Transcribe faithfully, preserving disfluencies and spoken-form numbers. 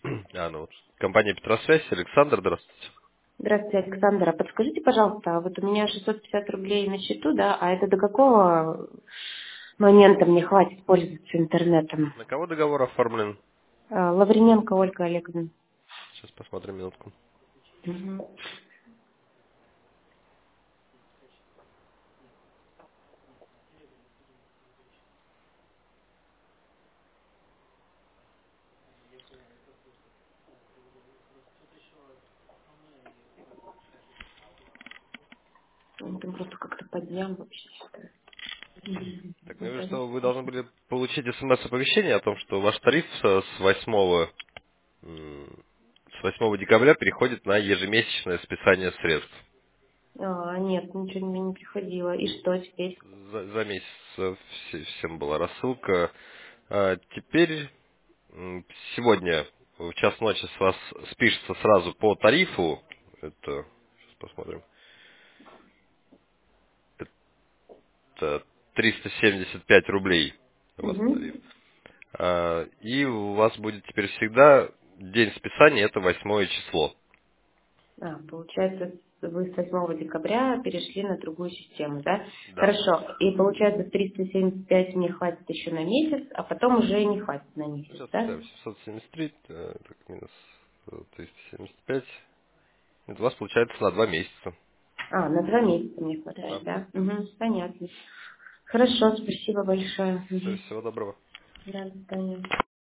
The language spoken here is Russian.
А, ну вот. Компания Петросвязь, Александр, здравствуйте. Здравствуйте, Александра. Подскажите, пожалуйста, а вот у меня шестьсот пятьдесят рублей на счету, да, а это до какого момента мне хватит пользоваться интернетом? На кого договор оформлен? А, Лавриненко Ольга Олеговна. Сейчас посмотрим минутку. Мгм. Ну, там просто как-то по дням вообще считаю. Мгм. Так, ну Ну, я вижу, что конечно, вы должны конечно. были получить смс-оповещение о том, что ваш тариф э, с восьмого м, с восьмого декабря переходит на ежемесячное списание средств. А, нет, ничего мне не приходило. И что теперь? За, за месяц э, все- всем была рассылка. А теперь м, сегодня в час ночи с вас спишется сразу по тарифу. Это сейчас посмотрим. Это триста семьдесят пять рублей у вас тариф. Угу. А, И у вас будет теперь всегда день списания, это восьмое число. А, получается, вы с восьмого декабря перешли на другую систему, да? Да. Хорошо. И получается, триста семьдесят пять мне хватит еще на месяц, а потом уже не хватит на месяц, Сейчас да? поставим семьсот семьдесят три, э, так, минус э, триста семьдесят пять. Это у вас получается на два месяца. А, на два месяца мне Да. хватает, да? Угу, понятно. Хорошо, спасибо большое. Все, Угу. всего доброго. Да, до свидания.